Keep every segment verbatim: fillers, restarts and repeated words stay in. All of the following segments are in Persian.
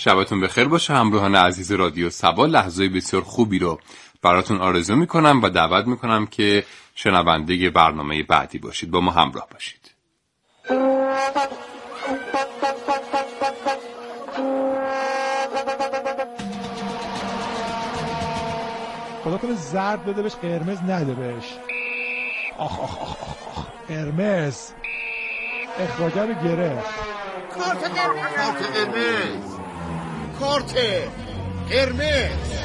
شبتون بخیر باشه همراهان عزیز رادیو صبا. لحظه بسیار خوبی رو براتون آرزو میکنم و دعوت میکنم که شنونده برنامه بعدی باشید. با ما همراه باشید. خدا کنه زرد بده بهش، قرمز نده بهش. آخ آخ آخ آخ قرمز اخراجه رو گرفت. کارت قرمز کارت قرمز.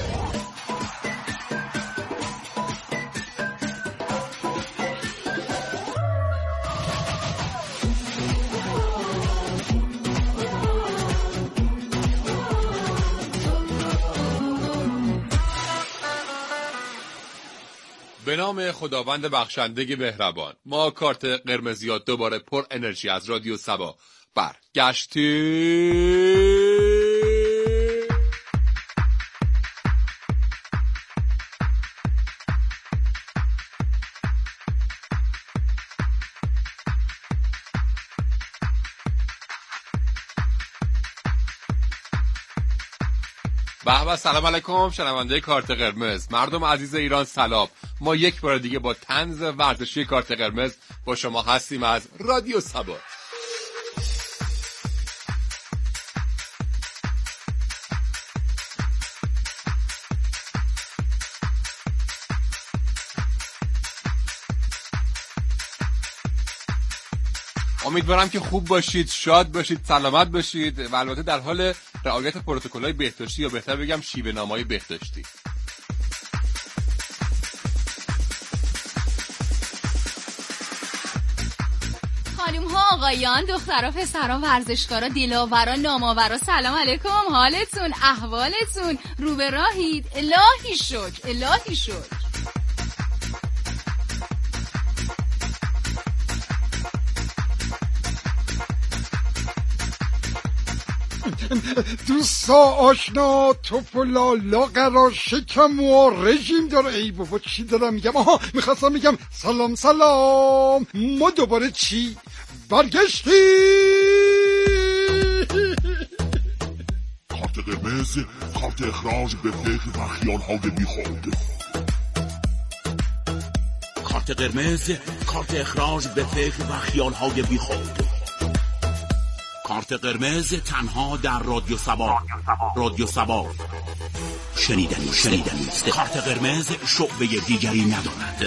به نام خداوند بخشنده مهربان. ما کارت قرمزیات دوباره پر انرژی از رادیو صبا برگشتی. به به، سلام علیکم شنونده کارت قرمز. مردم عزیز ایران سلام. ما یک بار دیگه با طنز ورزشی کارت قرمز با شما هستیم از رادیو صبا. امیدوارم که خوب باشید، شاد باشید، سلامت باشید و البته در حال رعایت پروتکل‌های بهداشتی یا بهتر بگم شیوه نامه‌های بهداشتی. خانم‌ها، آقایان، دخترها، پسرها، ورزشکارا، دلاورا، نام‌آورا، سلام علیکم. حالتون، احوالتون، رو به راهید؟ الهی شکر، الهی شکر. دوستا آشنا توپلا لاغرا شکم و رژیم داره. ای بابا چی دارم میگم؟ آها میخواستم میگم سلام سلام، ما دوباره چی برگشتی. کارت قرمز، کارت اخراج به فکر و خیال‌های بیخود. کارت قرمز، کارت اخراج به فکر و خیال‌های بیخود. کارت قرمز تنها در رادیو صبا. رادیو صبا شنیدنی شنیدنی است. کارت قرمز شعبه دیگری ندارد.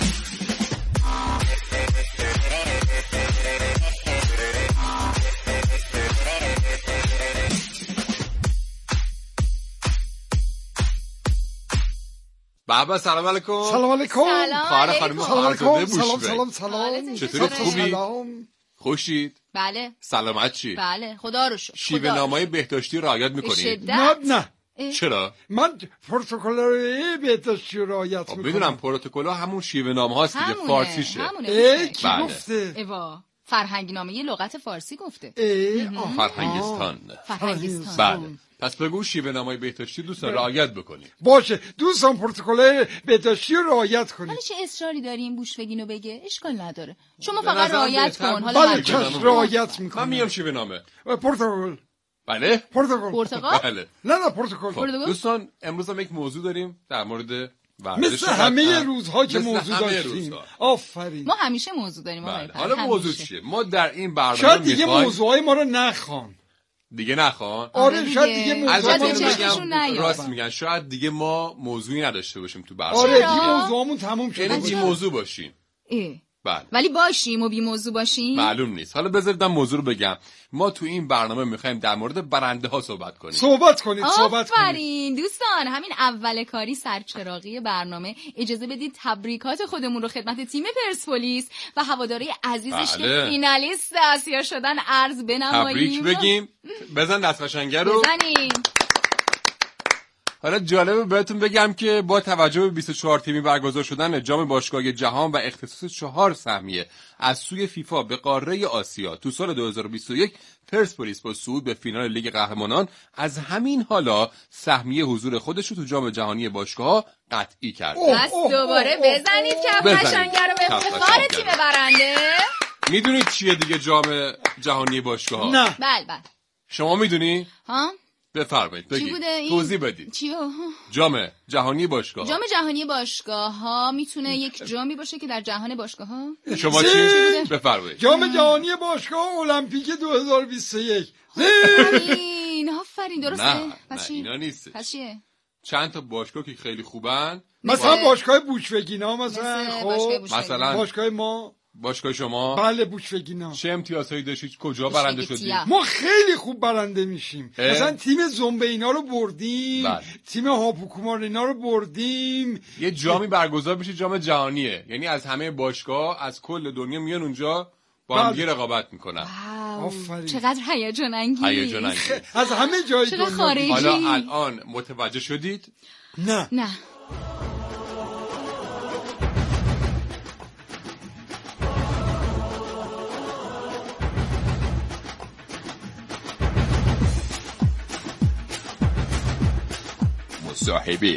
بابا سلام علیکم. سلام علیکم. خواهر خانم سلام سلام سلام سلام. چطورید؟ خوبی؟ خوشید؟ بله. سلامت چی؟ بله خدا رو شکر. شیوه نامه‌های بهداشتی رعایت می‌کنید؟ نه نه. چرا؟ من پروتکل‌های بهداشتی رو رعایت می‌کنم. میدونم پروتکل‌ها همون شیوه نامه‌هاست دیگه، فارسیشه. ای کی بله. گفته؟ ایوا فرهنگ نامه یه لغت فارسی گفته. ای فرهنگستان. فرهنگستان. بله. پس بگو شیوه نامه‌های بهداشتی دوستان رعایت بکنید. باشه دوستان پروتکل‌های بهداشتی رو رعایت کنید. حالا چه اصراری داریم بوشفگینو بگه؟ اشکال نداره. شما فقط رعایت کن. حالا بله چش رعایت میکنم. من میام شیوه نامه. پروتکل. بله؟ پروتکل. پرتقال؟ بله. نه نه پروتکل. دوستان امروز هم یک موضوع داریم در مورد ورزش. مثل همه روزها که موضوع داشتیم. آفرین. ما همیشه موضوع داریم. بله. حالا موضوع چیه؟ ما در این برنامه شاید دیگه موضوعای ما رو نخوان. دیگه نخوان؟ آره شاید دیگه موضوع بگم راست میگن، شاید دیگه ما موضوعی نداشته باشیم تو برنامه. آره دیگه موضوعمون تموم شده. یعنی بی موضوع باشیم. ای. بله. ولی باشیم و بی موضوع باشیم معلوم نیست. حالا بذارید من موضوع رو بگم. ما تو این برنامه میخوایم در مورد برنده ها صحبت کنیم. صحبت کنید صحبت کنید. آفرین دوستان، همین اول کاری سرچراغی برنامه اجازه بدید تبریکات خودمون رو خدمت تیم پرسپولیس و هواداری عزیزش بله. که فینالیست آسیا شدن عرض بنماییم. تبریک بگیم. بزن دست قشنگه رو. بزنیم. حالا جالبه بهتون بگم که با توجه به بیست و چهار تیمی برگزار شدن جام باشگاه‌های جهان و اختصاص چهار سهمیه از سوی فیفا به قاره آسیا تو سال دو هزار و بیست و یک، پرسپولیس با صعود به فینال لیگ قهرمانان از همین حالا سهمیه حضور خودش رو تو جام جهانی باشگاه‌ها قطعی کرد. بس دوباره بزنید کف قشنگه رو به افتخار تیم برنده. میدونید چیه دیگه جام جهانی باشگاه‌ها؟ نه. بله بله. شما میدونی؟ ها؟ بفرمایید چی بگید بوده این؟ توضیح بدید. چی؟ جام جهانی باشگاه. جام جهانی باشگاه ها میتونه یک جامی باشه که در جهان باشگاه ها. شما چی؟ بوده؟ بفرمایید. جام جهانی باشگاه المپیک دو هزار و بیست و یک. آفرین آفرین درسته. نه پس نه چی؟ اینا نیست. پس چیه؟ چند تا باشگاه که خیلی خوبن، مثلا باشگاه بوشوگینا مثلا. مثل خب باشگاه بوشوگینا. مثلا باشگاه ما. باشگاه شما بله بوشوگینا. چه امتیازهایی داشتید؟ کجا برنده شدید؟ بوشوگیتیا. ما خیلی خوب برنده میشیم. اه؟ مثلا تیم زنبه اینا رو بردیم. بله. تیم هاپوکومار اینا رو بردیم. یه جامی برگزار میشه، جام جهانیه، یعنی از همه باشگاه از کل دنیا میان اونجا با هم بله. دیگه رقابت میکنن. واو. آفرین. چقدر هیجان انگیز. هیجان انگیز. از همه جای چقدر دنیا. خارجی. حالا الان متوجه شدید؟ نه. نه. مصاحبه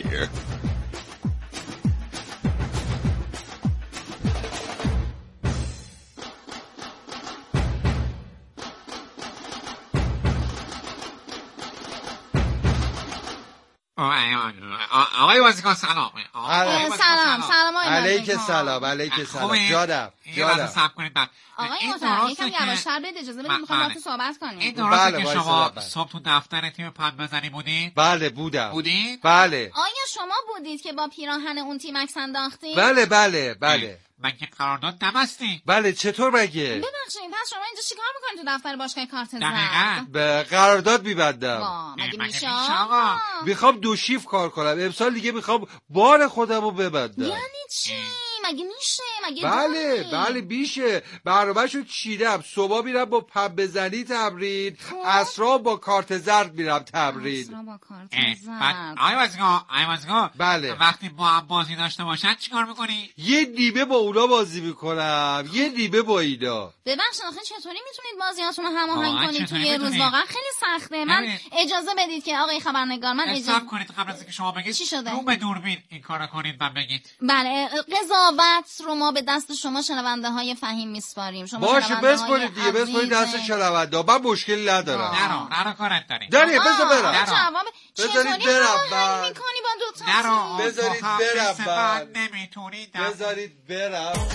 آقای بازیکن سلام. سلام سلام آقای علیک بازیکن. سلام علیک سلام. خوبه؟ جادم یه لحظه جادم صبر کنید. بعد آقای این محترم درسته یکم که- یواش‌تر بدید، اجازه بدید بله. میخوام باهاتون صحبت این کنیم. درسته بله، که وایسا شما بله. صبح تو دفتر تیم پند بزنی بودید؟ بله بودم بودید؟ بله آیا شما بودید که با پیراهن اون تیم عکس انداختید؟ بله بله بله من که قرارداد نبستی. بله چطور مگه ببخشید پس شما اینجا چیکار میکنید تو دفتر باشگاه کارت دقیقاً. زرد؟ به قرارداد میبندم. وا، مگه مگه میشه میشه آقا؟ آقا؟ میخوام دو شیف کار کنم امسال دیگه، میخوام بار خودم رو ببندم. یعنی چی؟ مگه میشه؟ مگه بله داری؟ بله بیشه. برنامه‌شو چیدم. صبح میرم با پب بزنی تمرین، عصرا با کارت زرد میرم تمرین. اصلا با کارت اه، بعد زرد. آقای بازیکن آقای بازیکن بله. وقتی با هم بازی داشته باشن چیکار میکنی؟ یه نیمه با اونا بازی میکنم، یه نیمه با اینا. ببخشید آخه چطوری میتونید بازیاتون رو هماهنگ واقعا کنید چطوری توی یه روز؟ می‌تونید؟ واقعا خیلی سخته. من ببینید. اجازه بدید که آقای خبرنگار من حساب اجازه کنید قبل از اینکه شما بگید چی شده؟ رو به دوربین این کارو کنید و بگید. بله قضاوت رو ما به دست شما شنونده های فهیم میسپاریم. شما باشه شنونده های بسپرید دیگه، بسپرید عزیز. دست شنونده. من مشکلی ندارم. نرو نرو کارت داری. داری آه، بذار برم. نرو. جواب بذارید چطوری برم هماهنگ بعد. میکنی با دو تا نرو تیم؟ بذارید تو هم برم مثل بعد. من نمیتونی دست- بذارید برم.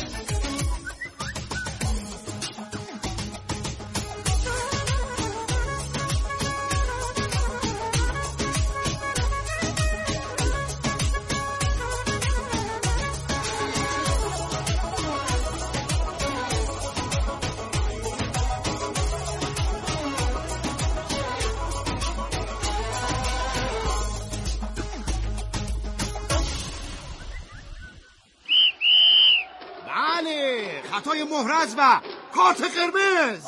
بله خطای محرز و کارت قرمز.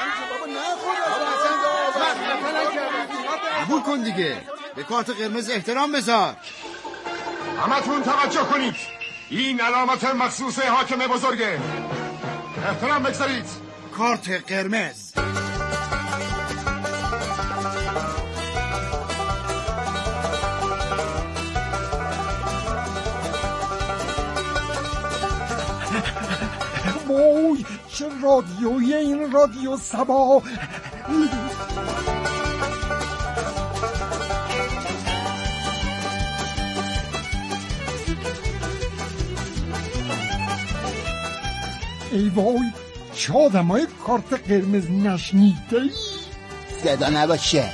قبول کن دیگه، به کارت قرمز احترام بذار. همتون توجه کنید، این علامت مخصوص حاکم بزرگه. احترام بگذارید. کارت قرمز. وای چه رادیوی این رادیو سبا. ای وای چه آدمای کارت قرمز نشنیده ای. صدا نباشه.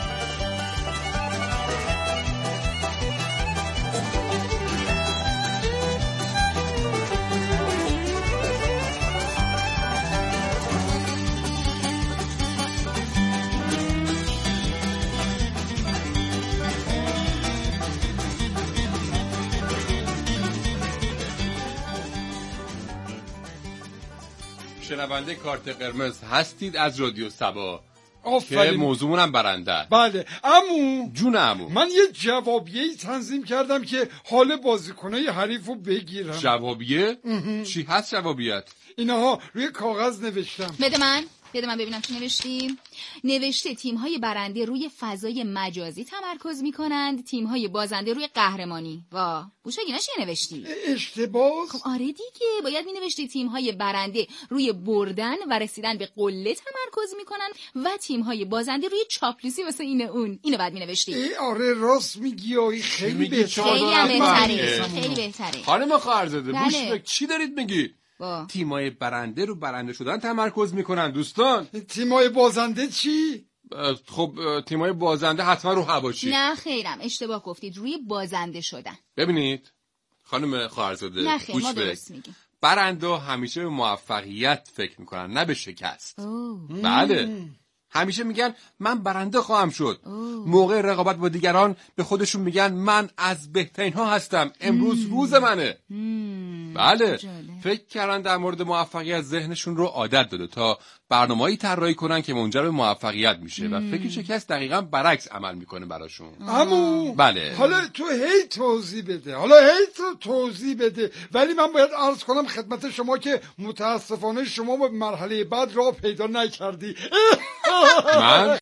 شنونده کارت قرمز هستید از رادیو سبا که آفرین. موضوعمون هم برنده است. بله عمو جون عمو، من یه جوابیه‌ای تنظیم کردم که حال بازیکنای حریف رو بگیرم. جوابیه؟ چی هست جوابیت؟ اینها روی کاغذ نوشتم. بده من. بده من ببینم چی نوشتی. نوشته تیم‌های برنده روی فضای مجازی تمرکز می‌کنند، تیم‌های بازنده روی قهرمانی. وا، بوشاگینا چی نوشتی؟ اشتباه. خب آره دیگه، باید می‌نوشتی تیم‌های برنده روی بردن و رسیدن به قله تمرکز می‌کنند و تیم‌های بازنده روی چاپلوسی واسه این اون. اینو بعد می‌نوشتی. آره راست میگی، آی خیلی بهتره. خیلی هم بهتره. خیلی بهتره. خانم خواهرزاده، بله. بوشبک چی دارید میگی؟ تیمای برنده رو برنده شدن تمرکز میکنن دوستان. تیمای بازنده چی؟ خب تیمای بازنده حتما رو حواشی. نه خیرم، اشتباه گفتید، روی بازنده شدن. ببینید خانم خواهرزاده، نه خیر، ما درست میگیم. برنده همیشه به موفقیت فکر میکنن، نه به شکست. اوه. بله، همیشه میگن من برنده خواهم شد. اوه. موقع رقابت با دیگران به خودشون میگن من از بهترین ها هستم، امروز مم. روز منه. مم. بله، جاله. فکر کردن در مورد موفقیت ذهنشون رو عادت داده تا برنامه‌ای طراحی کنن که منجر به موفقیت میشه مم. و فکر شکست دقیقاً برعکس عمل میکنه براشون. عمو، بله، حالا تو هی توضیح بده، حالا هی تو توضیح بده، ولی من باید عرض کنم خدمت شما که متاسفانه شما به مرحله بعد راه پیدا نکردی. من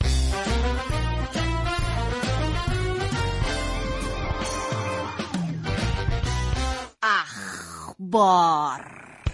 اخبار.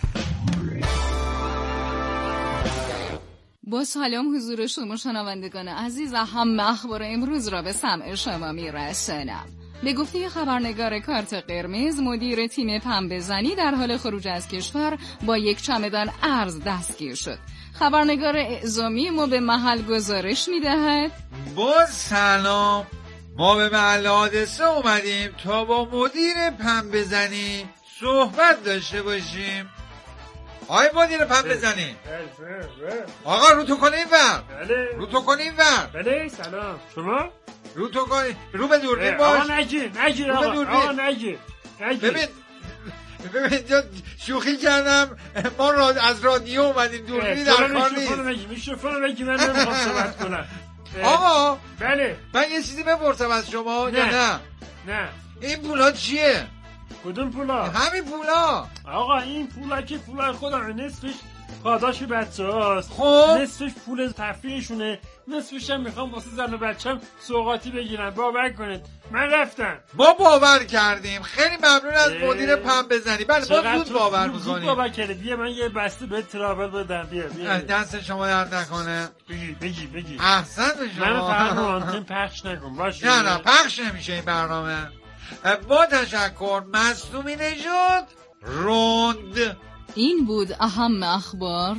با سلام حضور شما شنوندگان عزیز، هم اخبار امروز را به سمع شما میرسانم. به گفته خبرنگار کارت قرمز، مدیر تیم پنبه‌زنی در حال خروج از کشور با یک چمدان ارز دستگیر شد. خبرنگار اعزامی ما به محل گزارش میدهد. با سلام، ما به محل حادثه اومدیم تا با مدیر پنبه‌زنی صحبت داشته باشیم. آقای مدیر پنبه‌زنی، آقا رو تو کنیم ور. بله. رو تو کنیم ور. بله سلام. شما؟ رو تو کنیم، رو به دوربین باش. آقا نگیر، نگیر آقا. آقا نگیر. ببین ببین جا شوخی کردم، ما را از رادیو اومدیم، دوربینی در کار نیست. میکروفون بگی، من نمیخوام صحبت کنم. آقا بله، من یه چیزی بپرسم از شما. نه نه نه. این پولا چیه؟ کدوم پولا؟ همین پولا. آقا این پولا که پولا خودم، نصفش پاداش بچه هاست، خب نصفش پول تفریحشونه، نصفش هم میخوام واسه زن و بچم سوغاتی بگیرم. باور کنید من رفتم. ما باور کردیم. خیلی ممنون از مدیر پنبه‌زنی. بله ما زود باور میکنیم. زود باور کردی. بیا من یه بسته به تراول بدم. بیا بیا. دست شما درد نکنه. بگی بگی بگی. احسن به شما. من فرمون آنتن پخش نکن باشه. نه نه پخش نمیشه این برنامه. با تشکر. مصدومی نژاد روند. این بود اهم اخبار.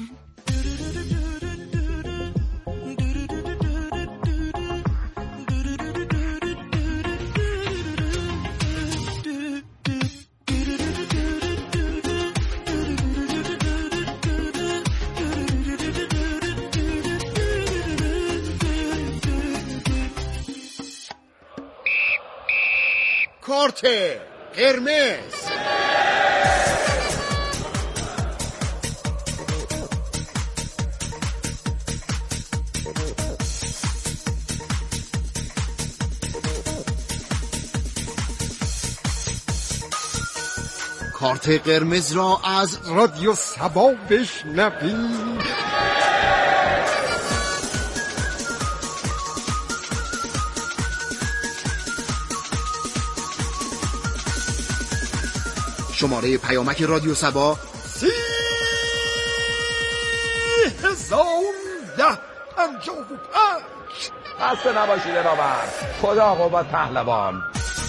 کارت قرمز. کارت قرمز را از رادیو سبا بشنوید. شماره پیامک رادیو سبا سی هزار ده پنجاه و پنج. خسته نباشید نامر. خدا قوت پهلوان.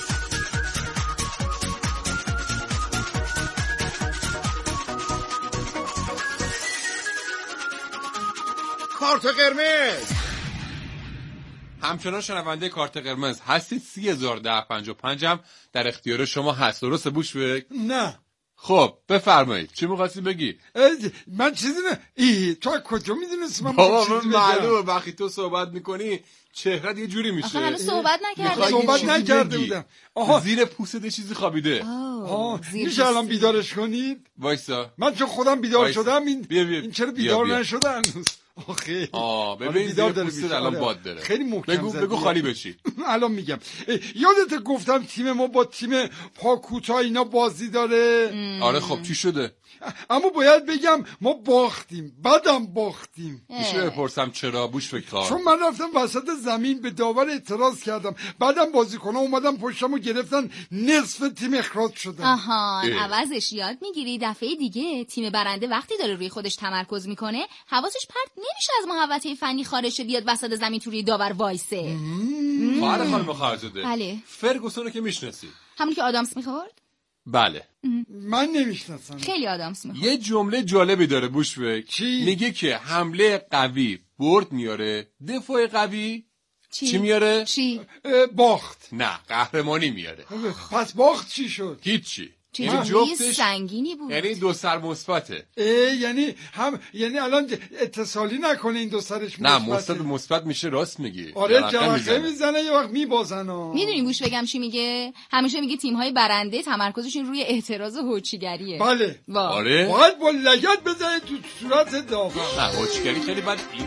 کارت قرمز. همچنان شنونده کارت قرمز هستید. سی هزار ده پنجاه و پنج هم در اختیار شما هست. درسته بوشبک؟ نه. خب بفرمایید چی می‌خواستی بگی؟ من چیزی نه. ای تو کجا میدونستی من بابا من معلومه وقتی تو صحبت میکنی چهرت یه جوری میشه. آخه هنوز صحبت نکرده. صحبت نکرده بودم. آها زیر پوستت چیزی خوابیده. آها میشه الان بیدارش کنید؟ وایسا. من چون خودم بیدار وایسا. شدم این بیا بیا. این چرا بیدار بیا بیا. نشده هنوز؟ آخه آه ببین دیدار زیر داره پوستت میشه. الان آره. باد داره. خیلی محکم بگو زدی. بگو خالی بشی. الان میگم. یادت گفتم تیم ما با تیم پاکوتا اینا بازی داره؟ آره خب چی شده؟ اما باید بگم ما باختیم، بعدم باختیم. میشه بپرسم چرا؟ بوش فکر کار. چون من رفتم وسط زمین به داور اعتراض کردم، بعدم بازیکن‌ها اومدن پشتمو گرفتن، نصف تیم اخراج شدن. آهان عوضش یاد میگیری دفعه دیگه تیم برنده وقتی داره روی خودش تمرکز میکنه حواسش پرت نمیشه از محوطه فنی خارج شه بیاد وسط زمین تو روی داور وایسه. خواهر خانم خارزاده. بله. فرگوسون رو که میشناسی؟ همون که آدامس میخورد؟ بله. من نمیشناسم. خیلی آدامس میخورد. یه جمله جالبی داره بوشبک. چی؟ میگه که حمله قوی برد میاره، دفاع قوی چی, چی میاره؟ چی؟ باخت. نه قهرمانی میاره. پس باخت چی شد؟ هیچی. چه یعنی جمله جفتش سنگینی بود. یعنی دو سر مثبته. یعنی هم یعنی الان اتصالی نکنه این دو سرش نه مثبته. مثبت مثبت میشه راست میگی. آره جرقه میزنه یه وقت میبازن ها. میدونی بوش بگم چی میگه؟ همیشه میگه تیم‌های برنده تمرکزشون روی اعتراض هوچیگریه. بله. وا. آره. باید با لگد بزنه تو صورت داور. نه هوچیگری خیلی بد این.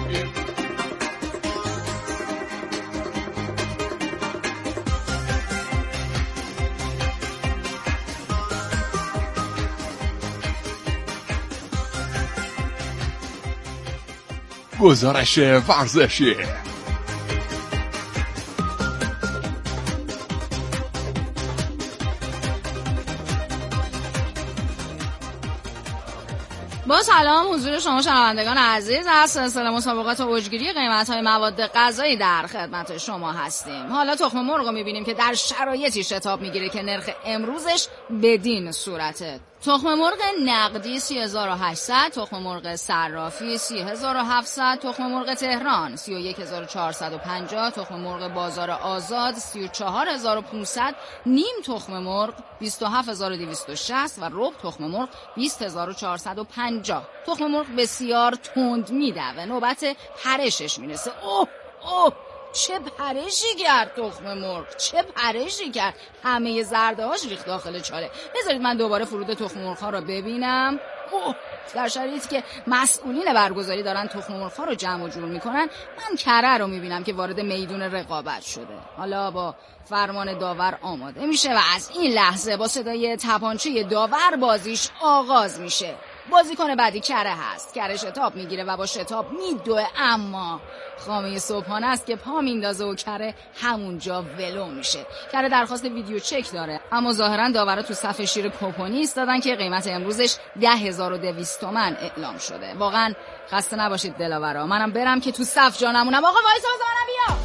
گزارش ورزشی. با سلام حضور شما شنوندگان عزیز، از سلسله مسابقات اوجگیری قیمت‌های مواد غذایی در خدمت شما هستیم. حالا تخم مرغ رو می‌بینیم که در شرایطی شتاب می‌گیره که نرخ امروزش بدین صورته. تخم مرغ نقدی سی هزار و هشتصد، تخم مرغ صرافی سی هزار و هفتصد، تخم مرغ تهران سی و یک هزار و چهارصد و پنجاه، تخم مرغ بازار آزاد سی و چهار هزار و پانصد، نیم تخم مرغ بیست و هفت هزار و دویست و شصت و ربع تخم مرغ بیست هزار و چهارصد و پنجاه. تخم مرغ بسیار تند میدوه، نوبت پرشش میرسه. اوه اوه چه پرشی کرد تخم مرغ، چه پرشی کرد، همه زرده هاش ریخت داخل چاله. بذارید من دوباره فرود تخم مرغ ها رو ببینم. اوه در شرایطی که مسئولین برگزاری دارن تخم مرغ ها رو جمع و جور میکنن، من کره رو میبینم که وارد میدون رقابت شده. حالا با فرمان داور آماده میشه و از این لحظه با صدای تپانچه داور بازیش آغاز میشه. بازیکن بعدی کره هست. کره شتاب میگیره و با شتاب میدوه، اما خامه صبحانه است که پا میندازه و کره همونجا ولو میشه. کره درخواست ویدیو چک داره، اما ظاهرا داورا تو صف شیر کوپونی ایستادن که قیمت امروزش ده هزار و دویست تومن اعلام شده. واقعا خسته نباشید دلاورا، منم برم که تو صف جا نمونم. آقا وایسا بزنم بیا.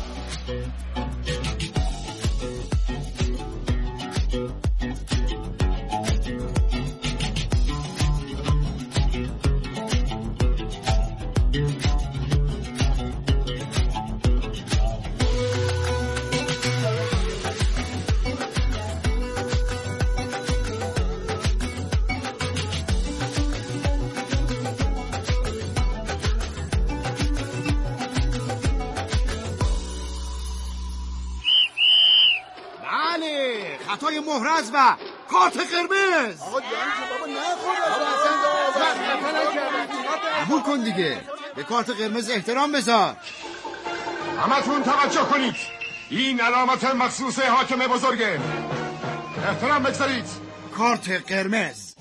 خطای محرز و کارت قرمز. آقا قبول کن دیگه، به کارت قرمز احترام بذار. همتون توجه کنید، این علامت مخصوص حاکم بزرگه. احترام بگذارید. کارت قرمز.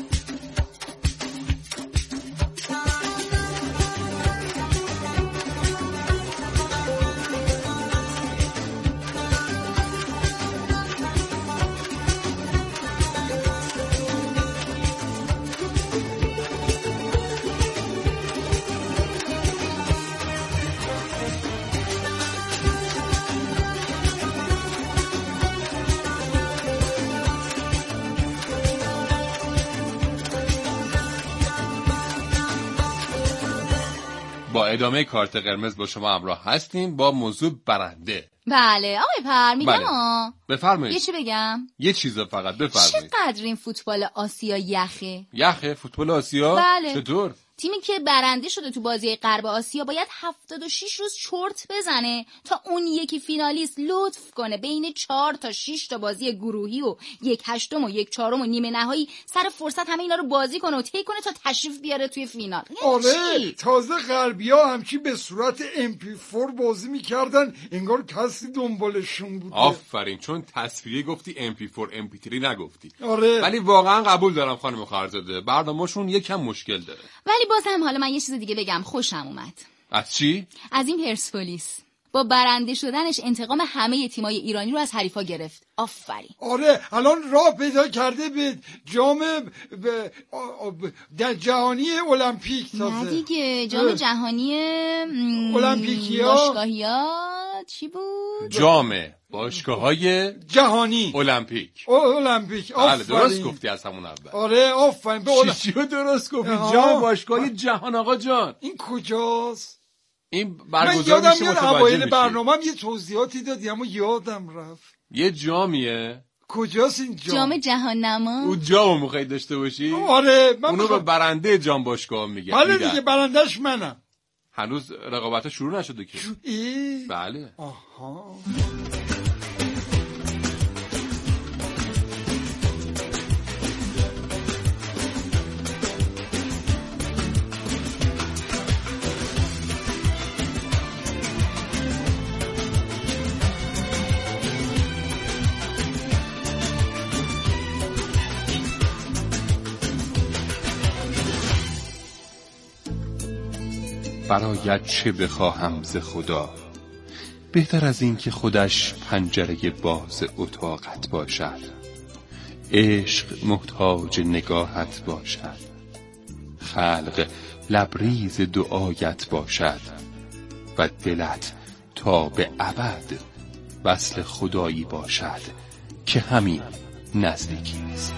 با ادامه کارت قرمز با شما همراه هستیم با موضوع برنده. بله آقای پر میگم. بله. آه بفرمایید. یه چی بگم؟ یه چیز فقط بفرمایید. چقدر این فوتبال آسیا یخه؟ یخه فوتبال آسیا؟ بله. چطور؟ تیمی که برنده شده تو بازی غرب آسیا باید هفتاد و شش روز چرت بزنه تا اون یکی فینالیست لطف کنه بین چهار تا شش تا بازی گروهی و یک هشتم و یک چهارم و نیمه نهایی سر فرصت همه اینا رو بازی کنه و طی کنه تا تشریف بیاره توی فینال. آره تازه غربیا همچی به صورت ام پی فور بازی میکردن انگار کسی دنبالشون بوده. آفرین، چون تصویری گفتی ام پی فور ام پی تری نگفتی. آره ولی واقعا قبول دارم خانم خرزاده، برنامه‌شون یکم مشکل داره. ولی بازم حالا من یه چیز دیگه بگم، خوشم اومد. از چی؟ از این پرسپولیس با برنده شدنش انتقام همه تیمای ایرانی رو از حریفا گرفت. آفرین. آره الان راه پیدا کرده به جام به در جهانی المپیک تازه. نه دیگه جام جهانی المپیکیا باشگاهیا چی بود؟ جام باشگاه‌های جهانی المپیک. المپیک. بله درست گفتی از همون اول. آره آفرین. به اول... چی درست گفتی؟ جام باشگاه‌های جهان آقا جان. این کجاست؟ این برگزار میشه متوجه میشی. اوایل برنامه‌ام یه توضیحاتی دادی اما یادم رفت. یه جامیه. کجاست این جام؟ جام جهان نما. اون جامو می‌خوای داشته باشی؟ آره من اونو بخوا... به برنده جام باشگاه میگن. بله دیگه برندش منم. هنوز رقابت‌ها شروع نشده که. ای؟ بله. آها. برایت چه بخواهم ز خدا، بهتر از این که خودش پنجره باز اتاقت باشد. عشق محتاج نگاهت باشد، خلق لبریز دعایت باشد و دلت تا به ابد وصل خدایی باشد که همین نزدیکی است.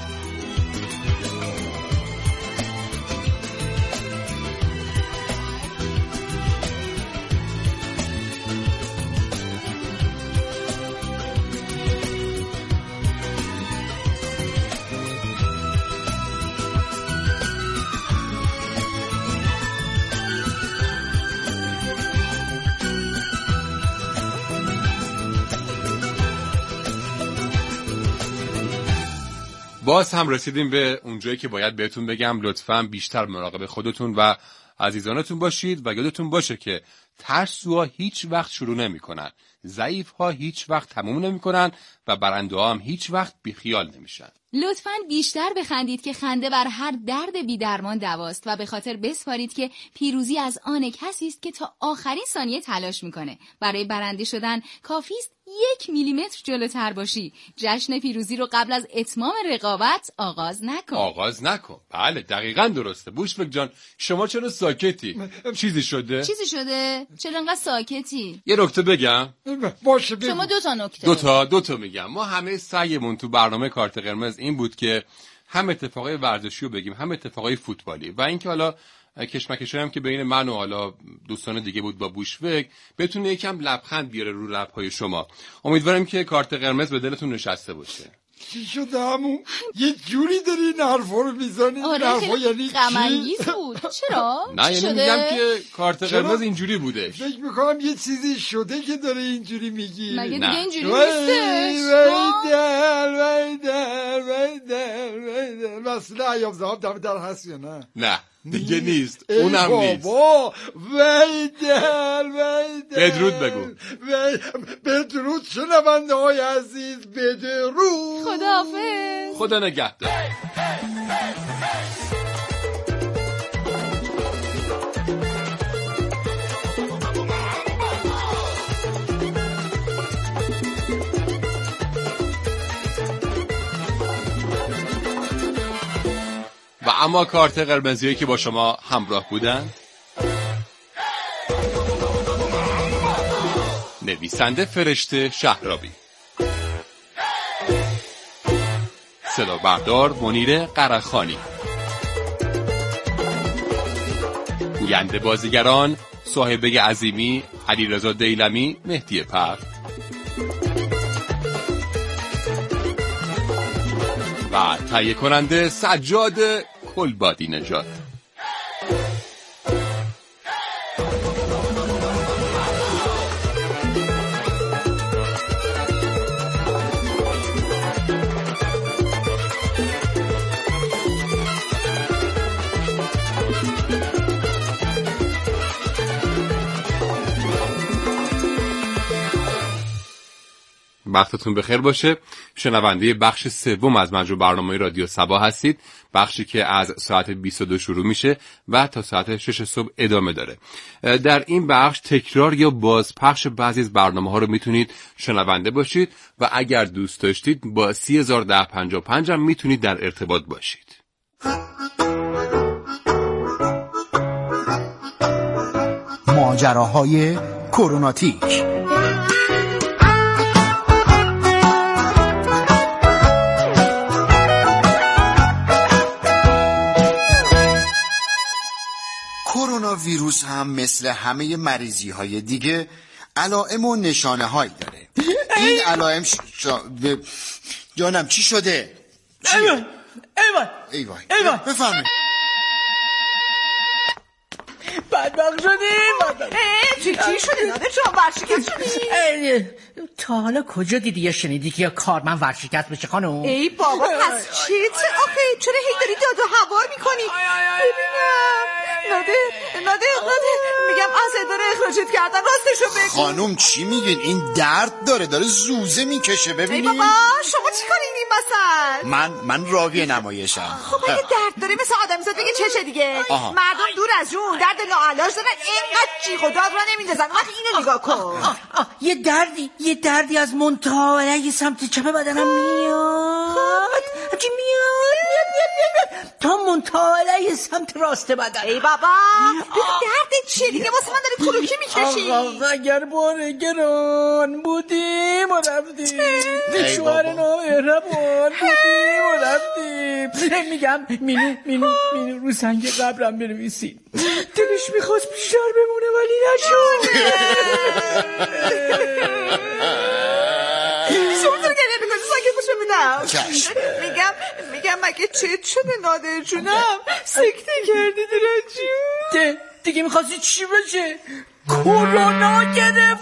باز هم رسیدیم به اونجایی که باید بهتون بگم لطفاً بیشتر مراقب خودتون و عزیزانتون باشید و یادتون باشه که ترسوها هیچ وقت شروع نمی کنن، ضعیف‌ها هیچ وقت تموم نمی کنن و برنده‌ها هم هیچ وقت بیخیال نمیشن. لطفاً بیشتر بخندید که خنده بر هر درد بی درمان دواست و به خاطر بسپارید که پیروزی از آن کسی است که تا آخرین ثانیه تلاش میکنه. برای برنده شدن کافی است یک میلیمتر جلوتر باشی. جشن پیروزی رو قبل از اتمام رقابت آغاز نکن. آغاز نکن. بله دقیقاً درسته. بوشفک جان شما چرا ساکتی؟ چیزی شده؟ چیزی شده؟ چرا انقدر ساکتی؟ یه نکته بگم؟ باشه بگو. شما دو تا نکته. دو تا دو تا میگم. ما همه سعیمون تو برنامه کارت قرمز این بود که هم اتفاقای ورزشی رو بگیم هم اتفاقای فوتبالی و اینکه حالا کشمکشی هم که بین من و حالا دوستان دیگه بود با بوشفک بتونه یکم لبخند بیاره رو لب‌های شما. امیدوارم که کارت قرمز به دلتون نشسته باشه. چی شده عمو؟ یه جوری داری این حرفا رو میزنی؟ آره خیلی غم‌انگیز بود. چرا؟ نه یعنی میگم که کارت قرمز اینجوری بوده. فکر میکنم یه چیزی شده که داره اینجوری میگی. مگه دیگه اینجوری نیستش؟ ویدر ویدر ویدر ویدر مسئله ایام زهاب دم در هست یا نه؟ نه دیگه نیست. اونم نیست. بابا ویدر ویدر بدرود بگو. بدرود شنونده های عزیز، بدرود. خداحافظ. خدا نگهدار. و اما کارت قرمزیایی که با شما همراه بودن نویسنده فرشته شهرابی، صدا بردار منیر قرخانی، گوینده بازیگران صاحبه عظیمی، علیرضا دیلمی، مهدی پرت و تهیه کننده سجاد کلبادی نژاد. وقتتون بخیر باشه. شنونده بخش سوم از مجموع برنامه رادیو صبا هستید، بخشی که از ساعت بیست و دو شروع میشه و تا ساعت شش صبح ادامه داره. در این بخش تکرار یا بازپخش بعضی از برنامه ها رو میتونید شنونده باشید و اگر دوست داشتید با سی هزار ده پنجاه و پنج هم میتونید در ارتباط باشید. ماجراهای کروناتیک. کرونا ویروس هم مثل همه مریضی های دیگه علائم و نشانه هایی داره. این علائم ش... شا... ب... جانم چی شده؟ ایوان ایوان ایوان ایوان بفرمایید. بدبخت شدیم. چی چی شده نادر جان؟ ورشکست شدی؟ تا حالا کجا دیدی یا شنیدی که یا کارمند ورشکست بشه خانم؟ ای بابا پس چیه؟ آخه چرا هی داری داد و هوار میکنی؟ ببینم نادر نادر نادر میگم از داره اخراجت کردن، راستشو بگو. خانم چی میگین؟ این درد داره داره زوزه میکشه. ببینید ای بابا شما چی کارین این مثل؟ من من راوی نمایشم. خب اگه درد داره مثل آدمیزاد بگه چشه دیگه. آها. مردم دور از جون درد لاعلاج دارن، اینقدر جیغ و داد را نمیندازن. وقتی اینو نگاه کن. آه آه یه دردی یه دردی از منتها یه سمت چپ بدنم میاد. چی میاد میاد میاد میاد تا منتها یه سمت راست بدنم. ای بابا درد چیه دیگه؟ واسه من داری کلوکی میکشی. آقا اگر بار گران بودیم و رفتیم، شوهر نامهربان بودیم و رفتیم. میگم مینو مینو مینو رو سنگ قبرم بنویسیم. دلش میخواست بیشتر بمونه ولی نشد. شما تو گریه میکنی ساکت باش ببینم. چشم. میگم میگم مگه چت شده نادر جونم؟ سکته کردی درن جون؟ دیگه میخواستی چی بشه؟ کرونا گرفت.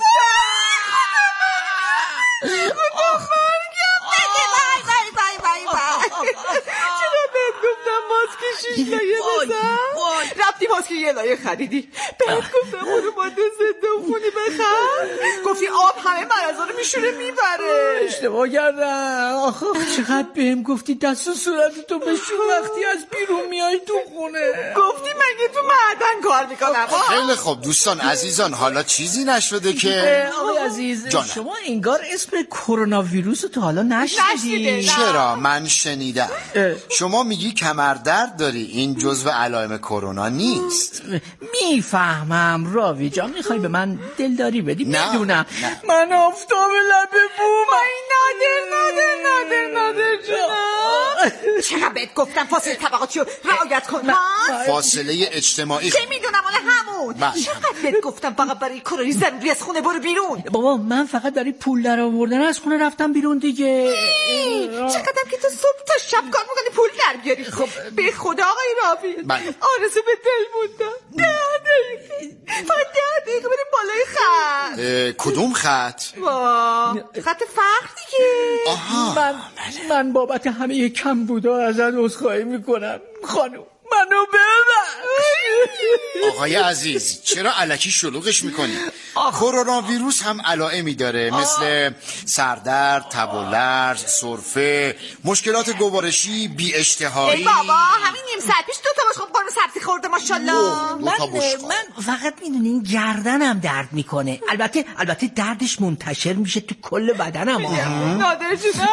خدا مرگم بگه. بای بای بای بای بای. چرا بهت گفتم ماسک شیش لایه بزن؟ رفتی ماسک یه لایه خریدی. بهت گفتم برو ماده ضد عفونی بخر. گفتی آب همه مرضا رو میشوره میبره. اشتباه کردم. آخه چقدر بهم گفتی دست و صورتتو بشور وقتی از بیرون میای تو خونه. گفتی مگه تو معدن کار میکنم؟ خیلی خوب دوستان عزیزان، حالا چیزی نشده که آقای عزیز جانم. شما انگار اسم کرونا ویروس رو تا حالا نشنیدی. چرا؟ من شنیدم. شما میگی کمردرد داری، این جزو علائم کرونا نیست. میفهمم راوی جان، میخوای به من دلداری بدی؟ نه. میدونم نه. من آفتاب لب بوم. ای نادر نادر نادر نادر جونم، چقدر بهت گفتم فاصله طبقاتی رو رعایت کن. فاصله اجتماعی چه میدونم اون همون. چقدر بهت گفتم فقط برای کاری ضروری از خونه برو بیرون. بابا من فقط برای پول در آوردن از خونه رفتم بیرون دیگه. چقدر که تو صبح تا شب کار میکنی پول در بیاری. خب به خدا آقای راوی آرزو به دل موندم. ده دقیقه فقط ده دقیقه بریم بالای خط. کدوم خط؟ وا خط فقر دیگه. آها من من بابت همه کم بودا ازت عذرخواهی میکنم خانم، منو ببخش. آقای عزیز چرا الکی شلوغش میکنی؟ کرونا ویروس هم علائمی داره مثل سردرد، تب و لرز، سرفه، مشکلات گوارشی، بی اشتهایی. ای بابا همین نیم ساعت پیش دو تا بشقاب قرمه سبزی خورده ماشاءالله. من من فقط میدونین گردنم درد میکنه. البته البته دردش منتشر میشه تو کل بدنم. نادر جونم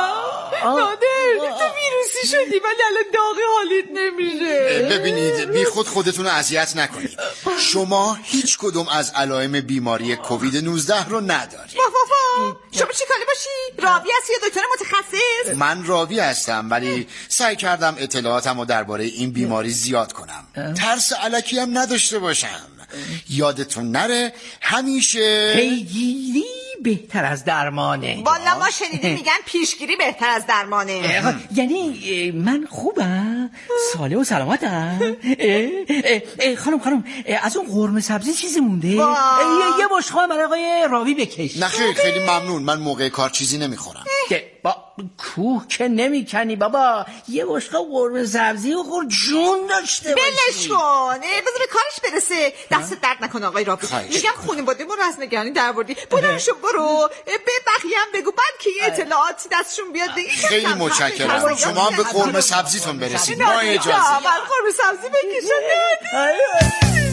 نادر تو ویروسی شدی ولی الان داغی حالیت نمیشه. ببینید بی خود خودتون رو اذیت نکنید. شما هیچ کدوم از علائم بیماری کووید نوزده رو ندارید. بابا شما چی کاری باشی؟ راوی هستی یا دکتر متخصص؟ من راوی هستم ولی سعی کردم اطلاعاتم رو درباره این بیماری زیاد کنم. ترس الکی هم نداشته باشم. یادتون نره همیشه پیگیری بهتر از درمانه. والا ما شنیدیم میگن پیشگیری بهتر از درمانه. یعنی من خوبم، صالح و سلامتم. خانم خانم از اون قرمه سبزی چیزی مونده؟ یه بشقاب برای آقای راوی بکش. نه خیلی خیلی ممنون، من موقع کار چیزی نمیخورم. با کوه که نمیکنی بابا، یه بشقه قرمه سبزی و خور جون داشته باشی. بلش کن، بذار به کارش برسه. دست درد نکن آقای رابی. میگم خانواده ما رو از نگرانی درآوردی. بلند شو برو به بقیه هم بگو، بعد که یه اطلاعاتی دستشون بیاد بگی. خیلی متشکرم. شما هم به قرمه سبزیتون برسید. ما اجازه من قرمه سبزی بکشم.